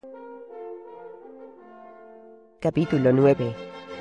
Capítulo 9.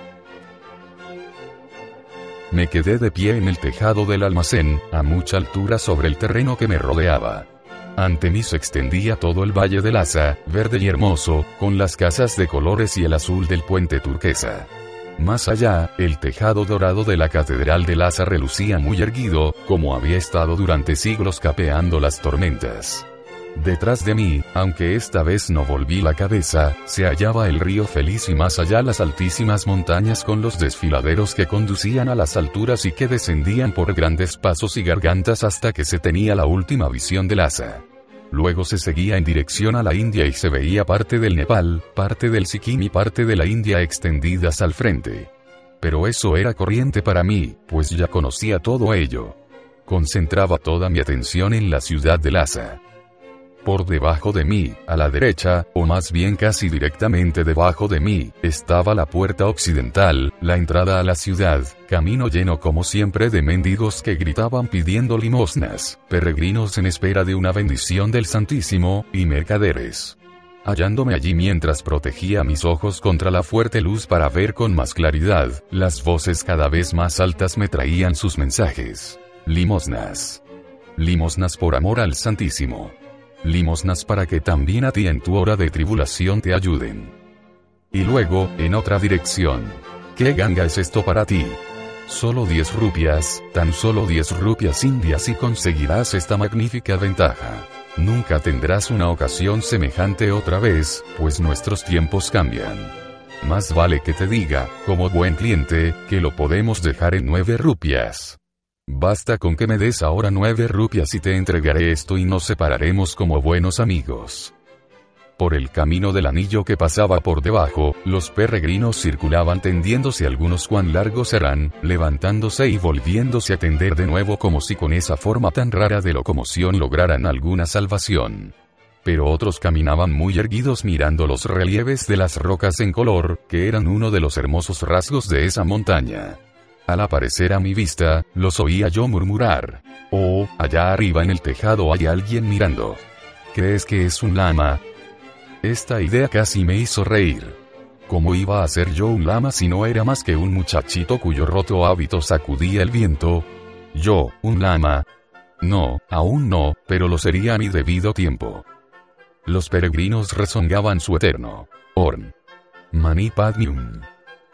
Me quedé de pie en el tejado del almacén, a mucha altura sobre el terreno que me rodeaba. Ante mí se extendía todo el valle de Lhasa, verde y hermoso, con las casas de colores y el azul del puente turquesa. Más allá, el tejado dorado de la catedral de Lhasa relucía muy erguido, como había estado durante siglos capeando las tormentas. Detrás de mí, aunque esta vez no volví la cabeza, se hallaba el río feliz y más allá las altísimas montañas con los desfiladeros que conducían a las alturas y que descendían por grandes pasos y gargantas hasta que se tenía la última visión de Lhasa. Luego se seguía en dirección a la India y se veía parte del Nepal, parte del Sikkim y parte de la India extendidas al frente. Pero eso era corriente para mí, pues ya conocía todo ello. Concentraba toda mi atención en la ciudad de Lhasa. Por debajo de mí, a la derecha, o más bien casi directamente debajo de mí, estaba la puerta occidental, la entrada a la ciudad, camino lleno como siempre de mendigos que gritaban pidiendo limosnas, peregrinos en espera de una bendición del Santísimo, y mercaderes. Hallándome allí mientras protegía mis ojos contra la fuerte luz para ver con más claridad, las voces cada vez más altas me traían sus mensajes. Limosnas. Limosnas por amor al Santísimo. Limosnas para que también a ti en tu hora de tribulación te ayuden. Y luego, en otra dirección. ¿Qué ganga es esto para ti? Solo 10 rupias, tan solo 10 rupias indias y conseguirás esta magnífica ventaja. Nunca tendrás una ocasión semejante otra vez, pues nuestros tiempos cambian. Más vale que te diga, como buen cliente, que lo podemos dejar en 9 rupias. Basta con que me des ahora 9 rupias y te entregaré esto y nos separaremos como buenos amigos. Por el camino del anillo que pasaba por debajo, los peregrinos circulaban tendiéndose algunos cuán largos eran, levantándose y volviéndose a tender de nuevo como si con esa forma tan rara de locomoción lograran alguna salvación. Pero otros caminaban muy erguidos mirando los relieves de las rocas en color, que eran uno de los hermosos rasgos de esa montaña. Al aparecer a mi vista, los oía yo murmurar: «Oh, allá arriba en el tejado hay alguien mirando. ¿Crees que es un lama?» Esta idea casi me hizo reír. ¿Cómo iba a ser yo un lama si no era más que un muchachito cuyo roto hábito sacudía el viento? ¿Yo, un lama? No, aún no, pero lo sería a mi debido tiempo. Los peregrinos rezongaban su eterno Orn Mani Padme Hum.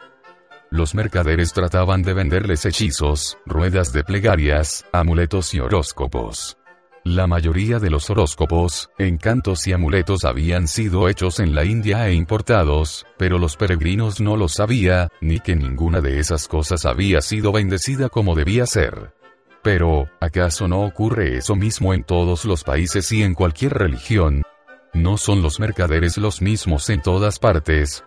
Los mercaderes trataban de venderles hechizos, ruedas de plegarias, amuletos y horóscopos. La mayoría de los horóscopos, encantos y amuletos habían sido hechos en la India e importados, pero los peregrinos no lo sabían, ni que ninguna de esas cosas había sido bendecida como debía ser. Pero, ¿acaso no ocurre eso mismo en todos los países y en cualquier religión? ¿No son los mercaderes los mismos en todas partes?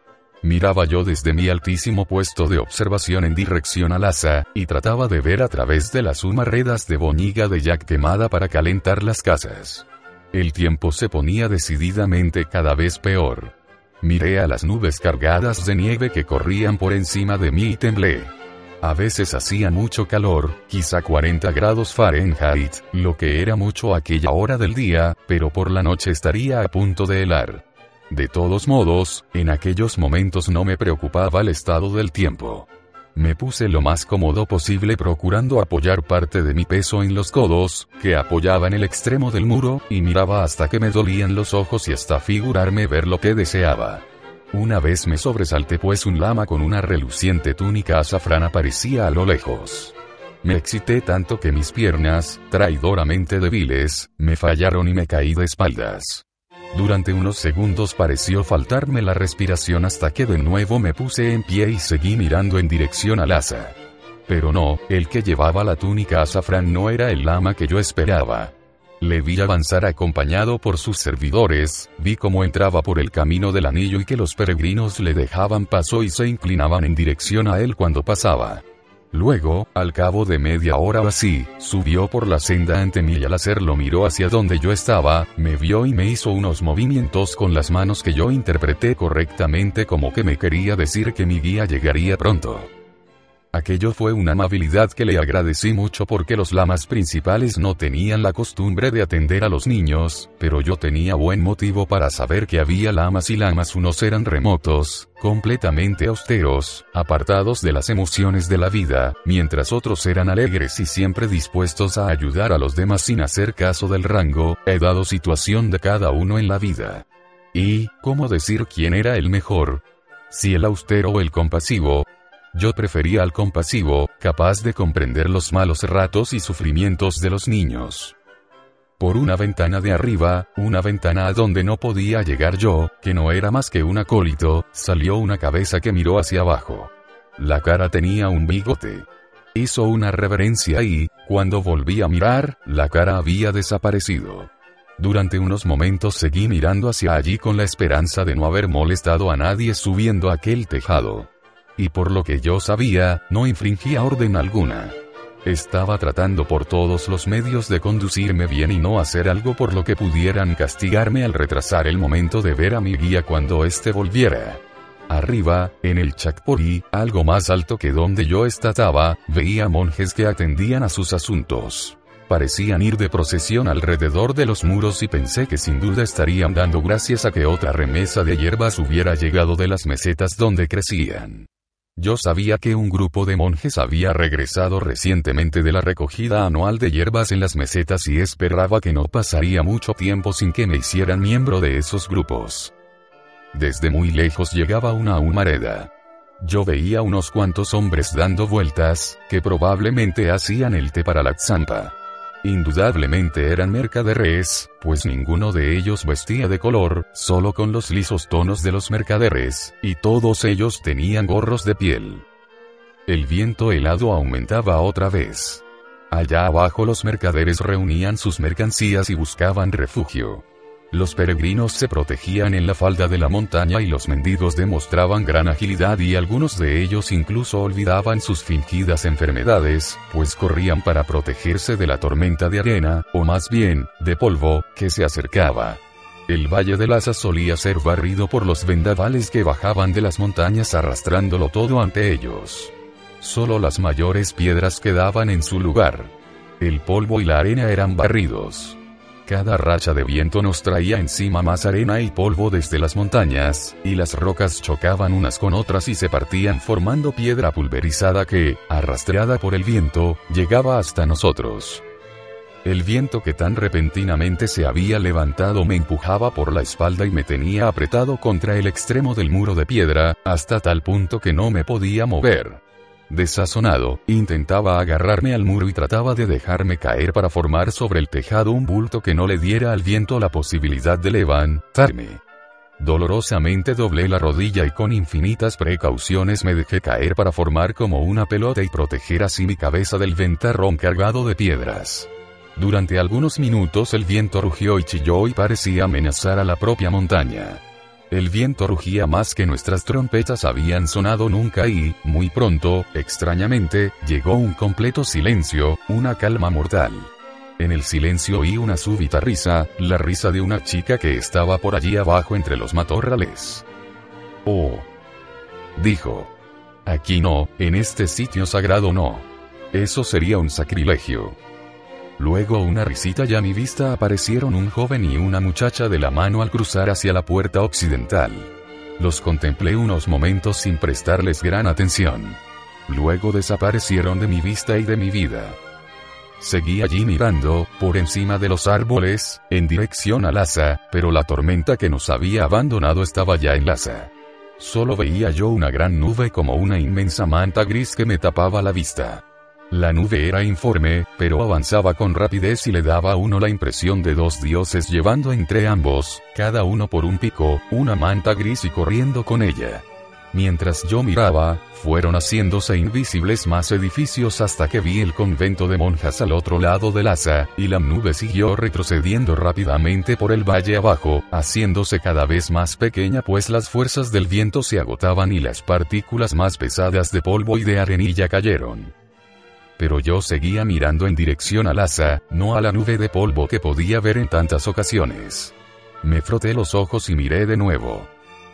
Miraba yo desde mi altísimo puesto de observación en dirección a Lhasa, y trataba de ver a través de las humarredas de boñiga de yak quemada para calentar las casas. El tiempo se ponía decididamente cada vez peor. Miré a las nubes cargadas de nieve que corrían por encima de mí y temblé. A veces hacía mucho calor, quizá 40 grados Fahrenheit, lo que era mucho a aquella hora del día, pero por la noche estaría a punto de helar. De todos modos, en aquellos momentos no me preocupaba el estado del tiempo. Me puse lo más cómodo posible procurando apoyar parte de mi peso en los codos, que apoyaban el extremo del muro, y miraba hasta que me dolían los ojos y hasta figurarme ver lo que deseaba. Una vez me sobresalté pues un lama con una reluciente túnica azafrán aparecía a lo lejos. Me excité tanto que mis piernas, traidoramente débiles, me fallaron y me caí de espaldas. Durante unos segundos pareció faltarme la respiración hasta que de nuevo me puse en pie y seguí mirando en dirección a Lhasa. Pero no, el que llevaba la túnica azafrán no era el lama que yo esperaba. Le vi avanzar acompañado por sus servidores, vi cómo entraba por el camino del anillo y que los peregrinos le dejaban paso y se inclinaban en dirección a él cuando pasaba. Luego, al cabo de media hora o así, subió por la senda ante mí y al hacerlo miró hacia donde yo estaba, me vio y me hizo unos movimientos con las manos que yo interpreté correctamente como que me quería decir que mi guía llegaría pronto. Aquello fue una amabilidad que le agradecí mucho porque los lamas principales no tenían la costumbre de atender a los niños, pero yo tenía buen motivo para saber que había lamas y lamas. Unos eran remotos, completamente austeros, apartados de las emociones de la vida, mientras otros eran alegres y siempre dispuestos a ayudar a los demás sin hacer caso del rango, edad o situación de cada uno en la vida. Y, ¿cómo decir quién era el mejor? Si el austero o el compasivo. Yo prefería al compasivo, capaz de comprender los malos ratos y sufrimientos de los niños. Por una ventana de arriba, una ventana a donde no podía llegar yo, que no era más que un acólito, salió una cabeza que miró hacia abajo. La cara tenía un bigote. Hizo una reverencia y, cuando volví a mirar, la cara había desaparecido. Durante unos momentos seguí mirando hacia allí con la esperanza de no haber molestado a nadie subiendo aquel tejado. Y por lo que yo sabía, no infringía orden alguna. Estaba tratando por todos los medios de conducirme bien y no hacer algo por lo que pudieran castigarme al retrasar el momento de ver a mi guía cuando éste volviera. Arriba, en el Chakpori, algo más alto que donde yo estaba, veía monjes que atendían a sus asuntos. Parecían ir de procesión alrededor de los muros y pensé que sin duda estarían dando gracias a que otra remesa de hierbas hubiera llegado de las mesetas donde crecían. Yo sabía que un grupo de monjes había regresado recientemente de la recogida anual de hierbas en las mesetas y esperaba que no pasaría mucho tiempo sin que me hicieran miembro de esos grupos. Desde muy lejos llegaba una humareda. Yo veía unos cuantos hombres dando vueltas, que probablemente hacían el té para la tzampa. Indudablemente eran mercaderes, pues ninguno de ellos vestía de color, solo con los lisos tonos de los mercaderes, y todos ellos tenían gorros de piel. El viento helado aumentaba otra vez. Allá abajo los mercaderes reunían sus mercancías y buscaban refugio. Los peregrinos se protegían en la falda de la montaña y los mendigos demostraban gran agilidad y algunos de ellos incluso olvidaban sus fingidas enfermedades, pues corrían para protegerse de la tormenta de arena, o más bien, de polvo, que se acercaba. El Valle de Lhasa solía ser barrido por los vendavales que bajaban de las montañas arrastrándolo todo ante ellos. Solo las mayores piedras quedaban en su lugar. El polvo y la arena eran barridos. Cada racha de viento nos traía encima más arena y polvo desde las montañas, y las rocas chocaban unas con otras y se partían formando piedra pulverizada que, arrastrada por el viento, llegaba hasta nosotros. El viento que tan repentinamente se había levantado me empujaba por la espalda y me tenía apretado contra el extremo del muro de piedra, hasta tal punto que no me podía mover. Desazonado, intentaba agarrarme al muro y trataba de dejarme caer para formar sobre el tejado un bulto que no le diera al viento la posibilidad de levantarme. Dolorosamente doblé la rodilla y con infinitas precauciones me dejé caer para formar como una pelota y proteger así mi cabeza del ventarrón cargado de piedras. Durante algunos minutos el viento rugió y chilló y parecía amenazar a la propia montaña. El viento rugía más que nuestras trompetas habían sonado nunca y, muy pronto, extrañamente, llegó un completo silencio, una calma mortal. En el silencio oí una súbita risa, la risa de una chica que estaba por allí abajo entre los matorrales. «Oh», dijo. «Aquí no, en este sitio sagrado no. Eso sería un sacrilegio». Luego una risita y a mi vista aparecieron un joven y una muchacha de la mano al cruzar hacia la puerta occidental. Los contemplé unos momentos sin prestarles gran atención. Luego desaparecieron de mi vista y de mi vida. Seguí allí mirando, por encima de los árboles, en dirección a Lhasa, pero la tormenta que nos había abandonado estaba ya en Lhasa. Solo veía yo una gran nube como una inmensa manta gris que me tapaba la vista. La nube era informe, pero avanzaba con rapidez y le daba a uno la impresión de dos dioses llevando entre ambos, cada uno por un pico, una manta gris y corriendo con ella. Mientras yo miraba, fueron haciéndose invisibles más edificios hasta que vi el convento de monjas al otro lado de Lhasa, y la nube siguió retrocediendo rápidamente por el valle abajo, haciéndose cada vez más pequeña pues las fuerzas del viento se agotaban y las partículas más pesadas de polvo y de arenilla cayeron. Pero yo seguía mirando en dirección a Lhasa, no a la nube de polvo que podía ver en tantas ocasiones. Me froté los ojos y miré de nuevo.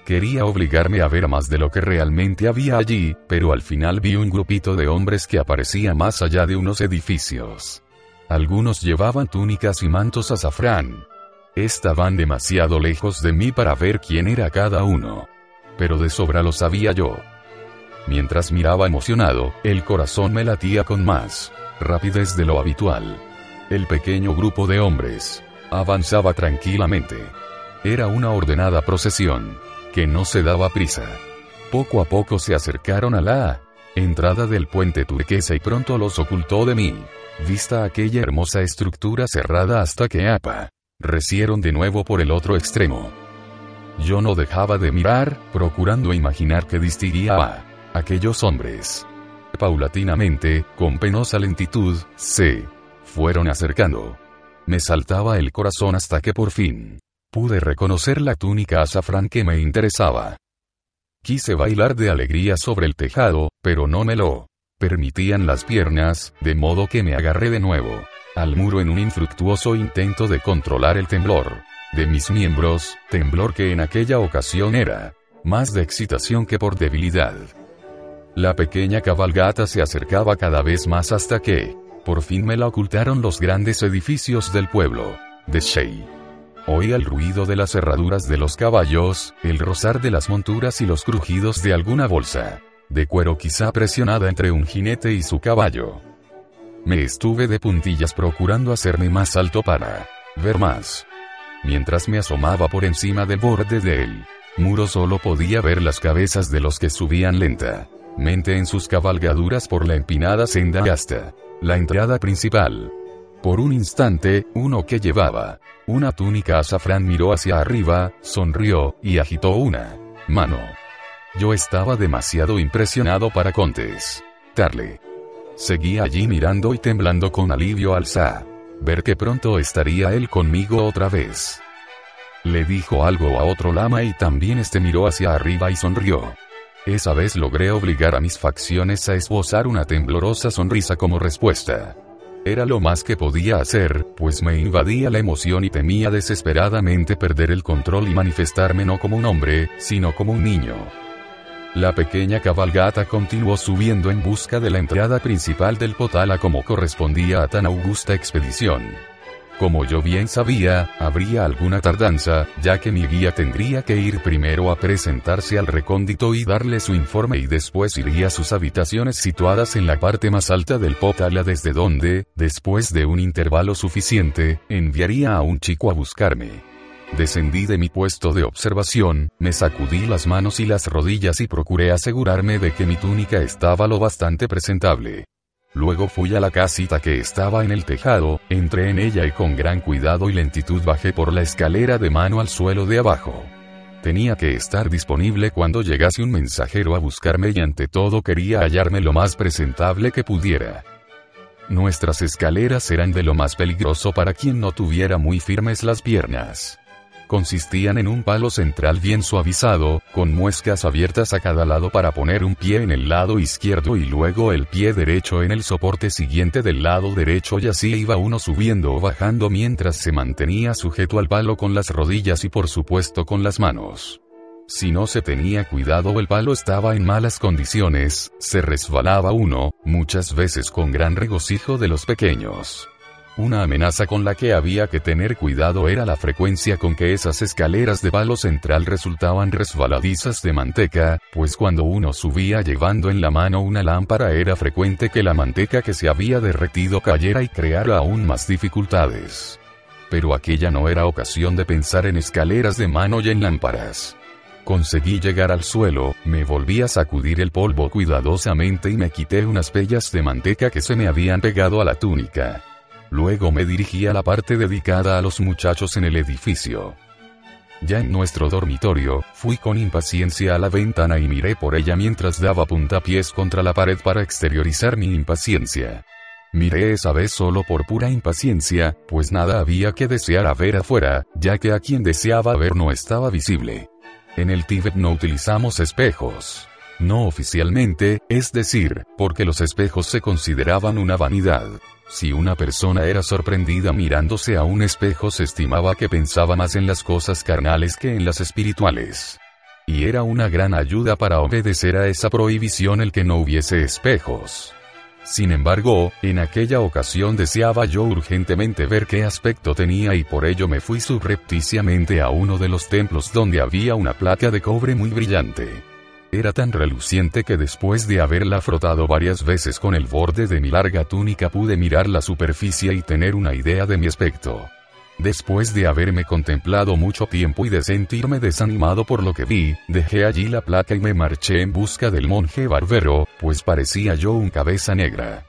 Quería obligarme a ver más de lo que realmente había allí, pero al final vi un grupito de hombres que aparecía más allá de unos edificios. Algunos llevaban túnicas y mantos azafrán. Estaban demasiado lejos de mí para ver quién era cada uno. Pero de sobra lo sabía yo. Mientras miraba emocionado, el corazón me latía con más rapidez de lo habitual. El pequeño grupo de hombres avanzaba tranquilamente. Era una ordenada procesión, que no se daba prisa. Poco a poco se acercaron a la entrada del puente turquesa y pronto los ocultó de mí vista aquella hermosa estructura cerrada hasta que aparecieron de nuevo por el otro extremo. Yo no dejaba de mirar, procurando imaginar que distinguía a aquellos hombres. Paulatinamente, con penosa lentitud, se fueron acercando. Me saltaba el corazón hasta que por fin pude reconocer la túnica azafrán que me interesaba. Quise bailar de alegría sobre el tejado, pero no me lo permitían las piernas, de modo que me agarré de nuevo al muro en un infructuoso intento de controlar el temblor de mis miembros, temblor que en aquella ocasión era más de excitación que por debilidad. La pequeña cabalgata se acercaba cada vez más hasta que, por fin me la ocultaron los grandes edificios del pueblo de Shey. Oía el ruido de las herraduras de los caballos, el rozar de las monturas y los crujidos de alguna bolsa de cuero quizá presionada entre un jinete y su caballo. Me estuve de puntillas procurando hacerme más alto para ver más. Mientras me asomaba por encima del borde del muro solo podía ver las cabezas de los que subían lentamente en sus cabalgaduras por la empinada senda hasta la entrada principal. Por un instante, uno que llevaba una túnica azafrán miró hacia arriba, sonrió, y agitó una mano. Yo estaba demasiado impresionado para contestarle. Seguía allí mirando y temblando con alivio al ver que pronto estaría él conmigo otra vez. Le dijo algo a otro lama y también este miró hacia arriba y sonrió. Esa vez logré obligar a mis facciones a esbozar una temblorosa sonrisa como respuesta. Era lo más que podía hacer, pues me invadía la emoción y temía desesperadamente perder el control y manifestarme no como un hombre, sino como un niño. La pequeña cabalgata continuó subiendo en busca de la entrada principal del Potala como correspondía a tan augusta expedición. Como yo bien sabía, habría alguna tardanza, ya que mi guía tendría que ir primero a presentarse al recóndito y darle su informe y después iría a sus habitaciones situadas en la parte más alta del Potala desde donde, después de un intervalo suficiente, enviaría a un chico a buscarme. Descendí de mi puesto de observación, me sacudí las manos y las rodillas y procuré asegurarme de que mi túnica estaba lo bastante presentable. Luego fui a la casita que estaba en el tejado, entré en ella y con gran cuidado y lentitud bajé por la escalera de mano al suelo de abajo. Tenía que estar disponible cuando llegase un mensajero a buscarme y ante todo quería hallarme lo más presentable que pudiera. Nuestras escaleras eran de lo más peligroso para quien no tuviera muy firmes las piernas. Consistían en un palo central bien suavizado, con muescas abiertas a cada lado para poner un pie en el lado izquierdo y luego el pie derecho en el soporte siguiente del lado derecho y así iba uno subiendo o bajando mientras se mantenía sujeto al palo con las rodillas y por supuesto con las manos. Si no se tenía cuidado o el palo estaba en malas condiciones, se resbalaba uno, muchas veces con gran regocijo de los pequeños. Una amenaza con la que había que tener cuidado era la frecuencia con que esas escaleras de palo central resultaban resbaladizas de manteca, pues cuando uno subía llevando en la mano una lámpara era frecuente que la manteca que se había derretido cayera y creara aún más dificultades. Pero aquella no era ocasión de pensar en escaleras de mano y en lámparas. Conseguí llegar al suelo, me volví a sacudir el polvo cuidadosamente y me quité unas pellas de manteca que se me habían pegado a la túnica. Luego me dirigí a la parte dedicada a los muchachos en el edificio. Ya en nuestro dormitorio, fui con impaciencia a la ventana y miré por ella mientras daba puntapiés contra la pared para exteriorizar mi impaciencia. Miré esa vez solo por pura impaciencia, pues nada había que desear a ver afuera, ya que a quien deseaba ver no estaba visible. En el Tíbet no utilizamos espejos. No oficialmente, es decir, porque los espejos se consideraban una vanidad. Si una persona era sorprendida mirándose a un espejo se estimaba que pensaba más en las cosas carnales que en las espirituales. Y era una gran ayuda para obedecer a esa prohibición el que no hubiese espejos. Sin embargo, en aquella ocasión deseaba yo urgentemente ver qué aspecto tenía y por ello me fui subrepticiamente a uno de los templos donde había una placa de cobre muy brillante. Era tan reluciente que después de haberla frotado varias veces con el borde de mi larga túnica pude mirar la superficie y tener una idea de mi aspecto. Después de haberme contemplado mucho tiempo y de sentirme desanimado por lo que vi, dejé allí la placa y me marché en busca del monje barbero, pues parecía yo un cabeza negra.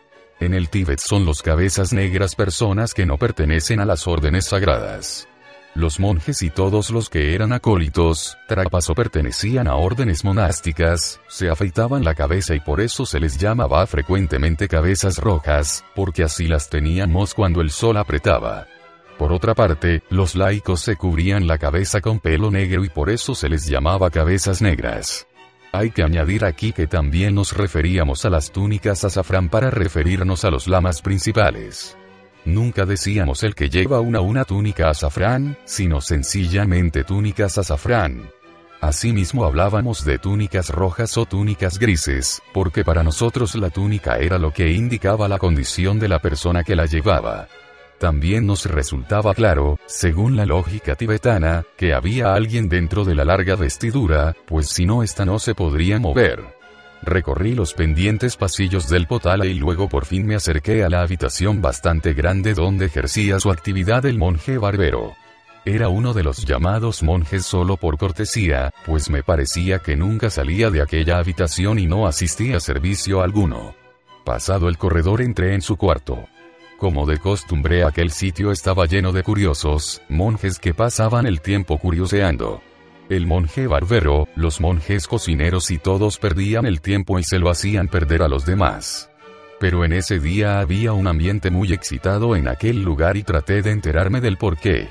En el Tíbet son los cabezas negras personas que no pertenecen a las órdenes sagradas. Los monjes y todos los que eran acólitos, trapas o pertenecían a órdenes monásticas, se afeitaban la cabeza y por eso se les llamaba frecuentemente cabezas rojas, porque así las teníamos cuando el sol apretaba. Por otra parte, los laicos se cubrían la cabeza con pelo negro y por eso se les llamaba cabezas negras. Hay que añadir aquí que también nos referíamos a las túnicas azafrán para referirnos a los lamas principales. Nunca decíamos el que lleva una túnica azafrán, sino sencillamente túnicas azafrán. Asimismo hablábamos de túnicas rojas o túnicas grises, porque para nosotros la túnica era lo que indicaba la condición de la persona que la llevaba. También nos resultaba claro, según la lógica tibetana, que había alguien dentro de la larga vestidura, pues si no ésta no se podría mover. Recorrí los pendientes pasillos del Potala y luego por fin me acerqué a la habitación bastante grande donde ejercía su actividad el monje barbero. Era uno de los llamados monjes solo por cortesía, pues me parecía que nunca salía de aquella habitación y no asistía a servicio alguno. Pasado el corredor entré en su cuarto. Como de costumbre aquel sitio estaba lleno de curiosos, monjes que pasaban el tiempo curioseando. El monje barbero, los monjes cocineros y todos perdían el tiempo y se lo hacían perder a los demás. Pero en ese día había un ambiente muy excitado en aquel lugar y traté de enterarme del porqué.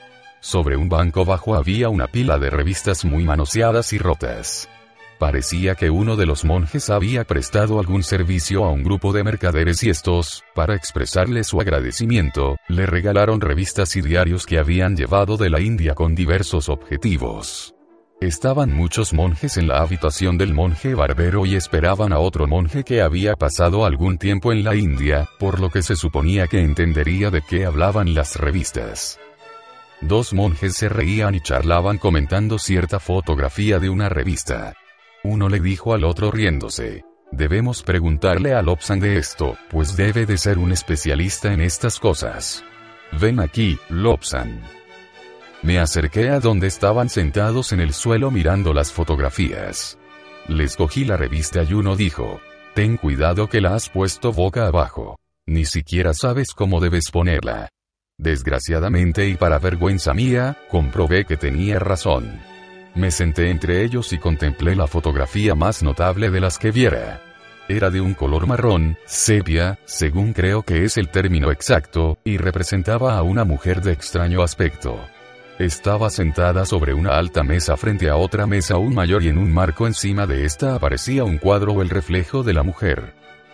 Sobre un banco bajo había una pila de revistas muy manoseadas y rotas. Parecía que uno de los monjes había prestado algún servicio a un grupo de mercaderes y estos, para expresarle su agradecimiento, le regalaron revistas y diarios que habían llevado de la India con diversos objetivos. Estaban muchos monjes en la habitación del monje barbero y esperaban a otro monje que había pasado algún tiempo en la India, por lo que se suponía que entendería de qué hablaban las revistas. Dos monjes se reían y charlaban comentando cierta fotografía de una revista. Uno le dijo al otro riéndose: debemos preguntarle a Lobsang de esto, pues debe de ser un especialista en estas cosas. Ven aquí, Lobsang. Me acerqué a donde estaban sentados en el suelo mirando las fotografías. Les cogí la revista y uno dijo: ten cuidado que la has puesto boca abajo. Ni siquiera sabes cómo debes ponerla. Desgraciadamente y para vergüenza mía, comprobé que tenía razón. Me senté entre ellos y contemplé la fotografía más notable de las que viera. Era de un color marrón, sepia, según creo que es el término exacto, y representaba a una mujer de extraño aspecto. Estaba sentada sobre una alta mesa frente a otra mesa aún mayor y en un marco encima de esta aparecía un cuadro o el reflejo de la mujer.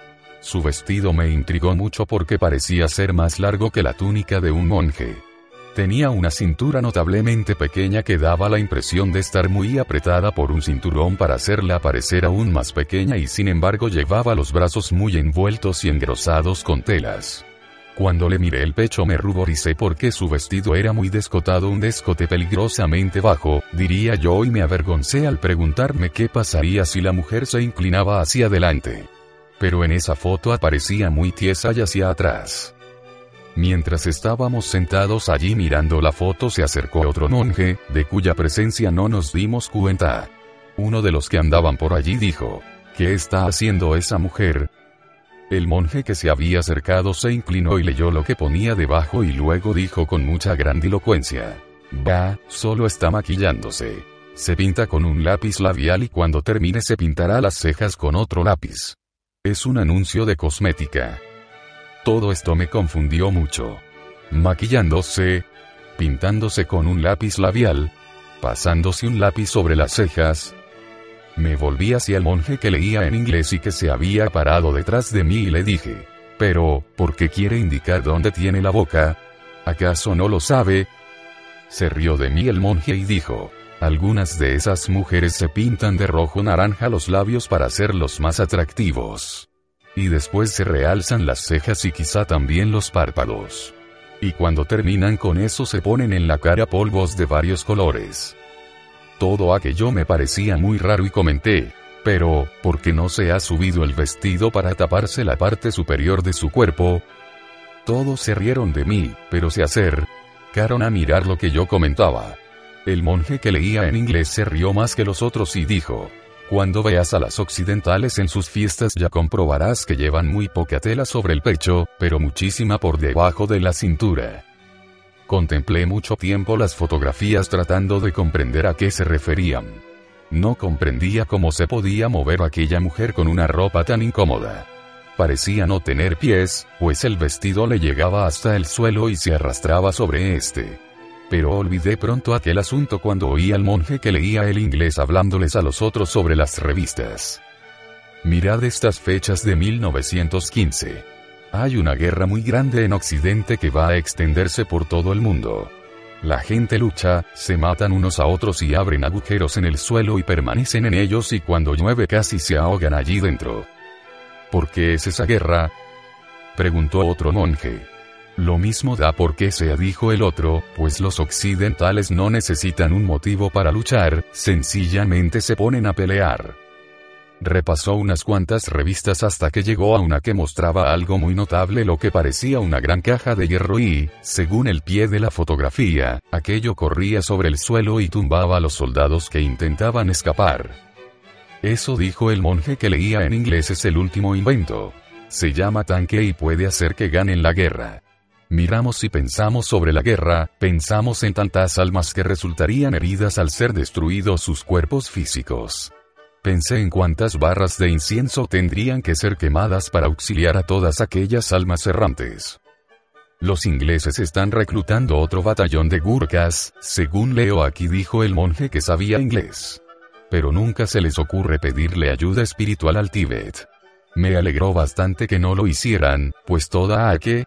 Su vestido me intrigó mucho porque parecía ser más largo que la túnica de un monje. Tenía una cintura notablemente pequeña que daba la impresión de estar muy apretada por un cinturón para hacerla parecer aún más pequeña y sin embargo llevaba los brazos muy envueltos y engrosados con telas. Cuando le miré el pecho me ruboricé porque su vestido era muy descotado, un descote peligrosamente bajo, diría yo, y me avergoncé al preguntarme qué pasaría si la mujer se inclinaba hacia adelante. Pero en esa foto aparecía muy tiesa y hacia atrás. Mientras estábamos sentados allí mirando la foto se acercó otro monje, de cuya presencia no nos dimos cuenta. Uno de los que andaban por allí dijo: ¿qué está haciendo esa mujer? El monje que se había acercado se inclinó y leyó lo que ponía debajo y luego dijo con mucha grandilocuencia: bah, solo está maquillándose. Se pinta con un lápiz labial y cuando termine se pintará las cejas con otro lápiz. Es un anuncio de cosmética. Todo esto me confundió mucho. Maquillándose, pintándose con un lápiz labial, pasándose un lápiz sobre las cejas. Me volví hacia el monje que leía en inglés y que se había parado detrás de mí y le dije: pero, ¿por qué quiere indicar dónde tiene la boca? ¿Acaso no lo sabe? Se rió de mí el monje y dijo: Algunas de esas mujeres se pintan de rojo naranja los labios para hacerlos más atractivos. Y después se realzan las cejas y quizá también los párpados. Y cuando terminan con eso se ponen en la cara polvos de varios colores. Todo aquello me parecía muy raro y comenté, pero, ¿por qué no se ha subido el vestido para taparse la parte superior de su cuerpo? Todos se rieron de mí, pero se acercaron a mirar lo que yo comentaba. El monje que leía en inglés se rió más que los otros y dijo: cuando veas a las occidentales en sus fiestas ya comprobarás que llevan muy poca tela sobre el pecho, pero muchísima por debajo de la cintura. Contemplé mucho tiempo las fotografías tratando de comprender a qué se referían. No comprendía cómo se podía mover aquella mujer con una ropa tan incómoda. Parecía no tener pies, pues el vestido le llegaba hasta el suelo y se arrastraba sobre este. Pero olvidé pronto aquel asunto cuando oí al monje que leía el inglés hablándoles a los otros sobre las revistas. Mirad estas fechas de 1915. Hay una guerra muy grande en Occidente que va a extenderse por todo el mundo. La gente lucha, se matan unos a otros y abren agujeros en el suelo y permanecen en ellos y cuando llueve casi se ahogan allí dentro. ¿Por qué es esa guerra?, preguntó otro monje. Lo mismo da por qué sea, dijo el otro, pues los occidentales no necesitan un motivo para luchar, sencillamente se ponen a pelear. Repasó unas cuantas revistas hasta que llegó a una que mostraba algo muy notable, lo que parecía una gran caja de hierro y, según el pie de la fotografía, aquello corría sobre el suelo y tumbaba a los soldados que intentaban escapar. Eso, dijo el monje que leía en inglés, es el último invento. Se llama tanque y puede hacer que ganen la guerra. Miramos y pensamos sobre la guerra, pensamos en tantas almas que resultarían heridas al ser destruidos sus cuerpos físicos. Pensé en cuántas barras de incienso tendrían que ser quemadas para auxiliar a todas aquellas almas errantes. Los ingleses están reclutando otro batallón de gurkhas, según leo aquí, dijo el monje que sabía inglés. Pero nunca se les ocurre pedirle ayuda espiritual al Tíbet. Me alegró bastante que no lo hicieran, pues toda aquella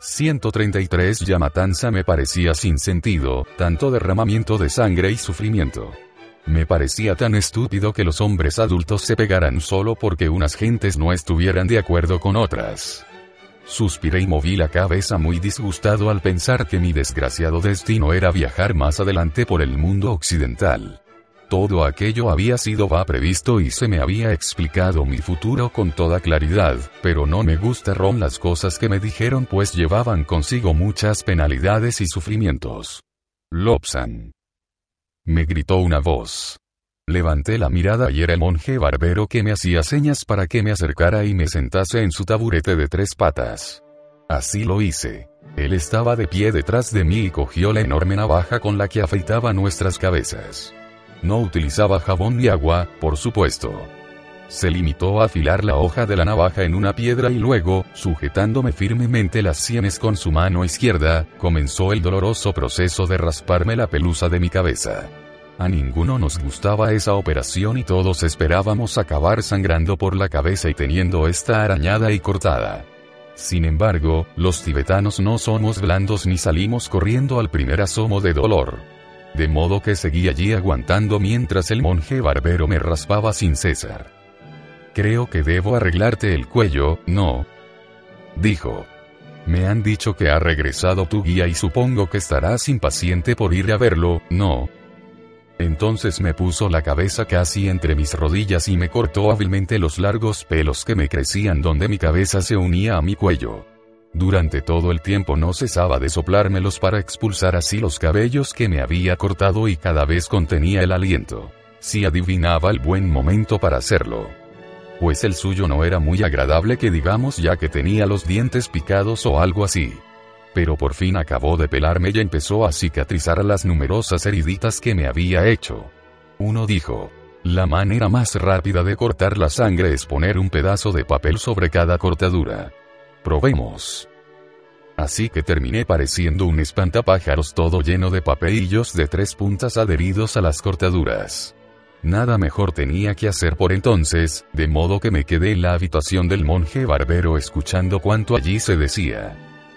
133 ya matanza me parecía sin sentido, tanto derramamiento de sangre y sufrimiento. Me parecía tan estúpido que los hombres adultos se pegaran solo porque unas gentes no estuvieran de acuerdo con otras. Suspiré y moví la cabeza muy disgustado al pensar que mi desgraciado destino era viajar más adelante por el mundo occidental. Todo aquello había sido previsto y se me había explicado mi futuro con toda claridad, pero no me gustaron las cosas que me dijeron, pues llevaban consigo muchas penalidades y sufrimientos. Lobsang, me gritó una voz. Levanté la mirada y era el monje barbero que me hacía señas para que me acercara y me sentase en su taburete de 3 patas. Así lo hice. Él estaba de pie detrás de mí y cogió la enorme navaja con la que afeitaba nuestras cabezas. No utilizaba jabón ni agua, por supuesto. Se limitó a afilar la hoja de la navaja en una piedra y luego, sujetándome firmemente las sienes con su mano izquierda, comenzó el doloroso proceso de rasparme la pelusa de mi cabeza. A ninguno nos gustaba esa operación y todos esperábamos acabar sangrando por la cabeza y teniendo esta arañada y cortada. Sin embargo, los tibetanos no somos blandos ni salimos corriendo al primer asomo de dolor. De modo que seguí allí aguantando mientras el monje barbero me raspaba sin cesar. Creo que debo arreglarte el cuello, ¿no?, dijo. Me han dicho que ha regresado tu guía y supongo que estarás impaciente por ir a verlo, ¿no? Entonces me puso la cabeza casi entre mis rodillas y me cortó hábilmente los largos pelos que me crecían donde mi cabeza se unía a mi cuello. Durante todo el tiempo no cesaba de soplármelos para expulsar así los cabellos que me había cortado y cada vez contenía el aliento. Si adivinaba el buen momento para hacerlo. Pues el suyo no era muy agradable que digamos, ya que tenía los dientes picados o algo así. Pero por fin acabó de pelarme y empezó a cicatrizar las numerosas heriditas que me había hecho. Uno dijo: la manera más rápida de cortar la sangre es poner un pedazo de papel sobre cada cortadura. Probemos. Así que terminé pareciendo un espantapájaros todo lleno de papelillos de 3 puntas adheridos a las cortaduras. Nada mejor tenía que hacer por entonces, de modo que me quedé en la habitación del monje barbero escuchando cuanto allí se decía.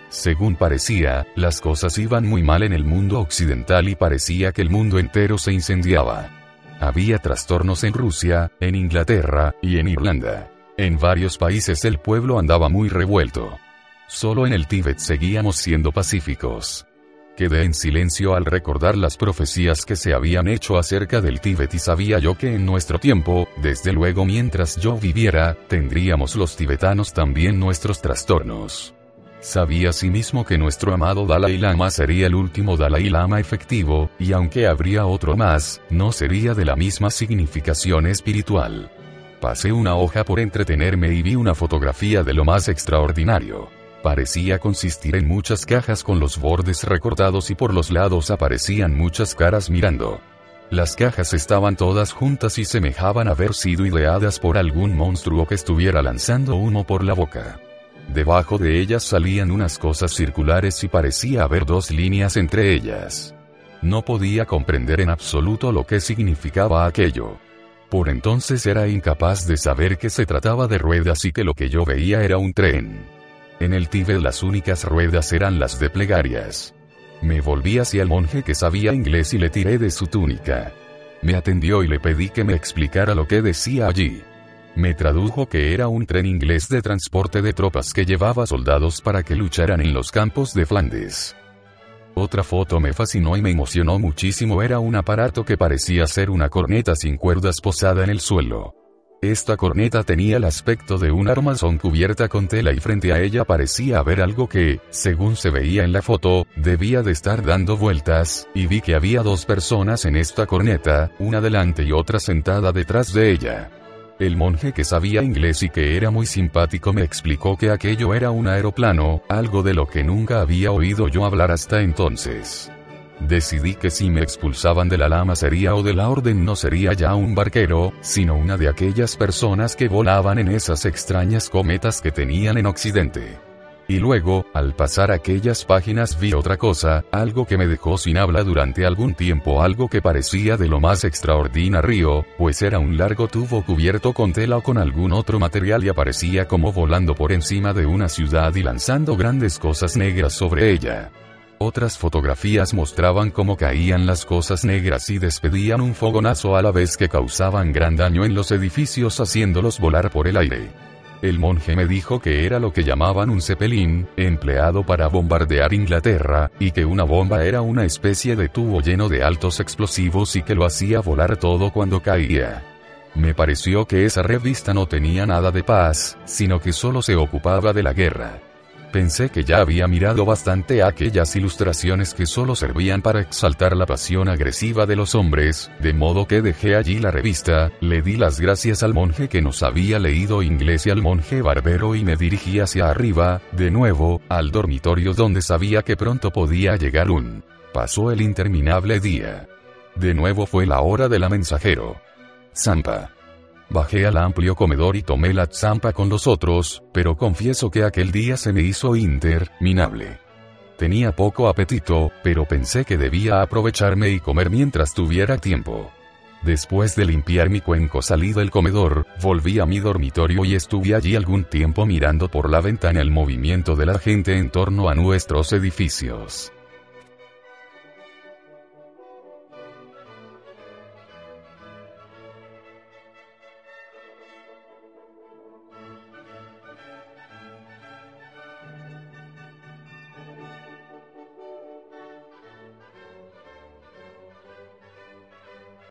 Según parecía, las cosas iban muy mal en el mundo occidental y parecía que el mundo entero se incendiaba. Había trastornos en Rusia, en Inglaterra, y en Irlanda. En varios países el pueblo andaba muy revuelto. Solo en el Tíbet seguíamos siendo pacíficos. Quedé en silencio al recordar las profecías que se habían hecho acerca del Tíbet y sabía yo que en nuestro tiempo, desde luego mientras yo viviera, tendríamos los tibetanos también nuestros trastornos. Sabía asimismo que nuestro amado Dalai Lama sería el último Dalai Lama efectivo, y aunque habría otro más, no sería de la misma significación espiritual. Pasé una hoja por entretenerme y vi una fotografía de lo más extraordinario. Parecía consistir en muchas cajas con los bordes recortados y por los lados aparecían muchas caras mirando. Las cajas estaban todas juntas y semejaban haber sido ideadas por algún monstruo que estuviera lanzando humo por la boca. Debajo de ellas salían unas cosas circulares y parecía haber dos líneas entre ellas. No podía comprender en absoluto lo que significaba aquello. Por entonces era incapaz de saber que se trataba de ruedas y que lo que yo veía era un tren. En el Tíbet las únicas ruedas eran las de plegarias. Me volví hacia el monje que sabía inglés y le tiré de su túnica. Me atendió y le pedí que me explicara lo que decía allí. Me tradujo que era un tren inglés de transporte de tropas que llevaba soldados para que lucharan en los campos de Flandes. Otra foto me fascinó y me emocionó muchísimo. Era un aparato que parecía ser una corneta sin cuerdas posada en el suelo. Esta corneta tenía el aspecto de un armazón cubierta con tela y frente a ella parecía haber algo que, según se veía en la foto, debía de estar dando vueltas, y vi que había dos personas en esta corneta, una delante y otra sentada detrás de ella. El monje que sabía inglés y que era muy simpático me explicó que aquello era un aeroplano, algo de lo que nunca había oído yo hablar hasta entonces. Decidí que si me expulsaban de la lama sería o de la orden no sería ya un barquero, sino una de aquellas personas que volaban en esas extrañas cometas que tenían en Occidente. Y luego, al pasar aquellas páginas vi otra cosa, algo que me dejó sin habla durante algún tiempo, algo que parecía de lo más extraordinario, pues era un largo tubo cubierto con tela o con algún otro material y aparecía como volando por encima de una ciudad y lanzando grandes cosas negras sobre ella. Otras fotografías mostraban cómo caían las cosas negras y despedían un fogonazo a la vez que causaban gran daño en los edificios haciéndolos volar por el aire. El monje me dijo que era lo que llamaban un Zeppelin, empleado para bombardear Inglaterra, y que una bomba era una especie de tubo lleno de altos explosivos y que lo hacía volar todo cuando caía. Me pareció que esa revista no tenía nada de paz, sino que solo se ocupaba de la guerra. Pensé que ya había mirado bastante aquellas ilustraciones que solo servían para exaltar la pasión agresiva de los hombres, de modo que dejé allí la revista, le di las gracias al monje que nos había leído inglés y al monje barbero y me dirigí hacia arriba, de nuevo, al dormitorio donde sabía que pronto podía llegar un. Pasó el interminable día. De nuevo fue la hora de la mensajero. Zampa. Bajé al amplio comedor y tomé la zampa con los otros, pero confieso que aquel día se me hizo interminable. Tenía poco apetito, pero pensé que debía aprovecharme y comer mientras tuviera tiempo. Después de limpiar mi cuenco salí del comedor, volví a mi dormitorio y estuve allí algún tiempo mirando por la ventana el movimiento de la gente en torno a nuestros edificios.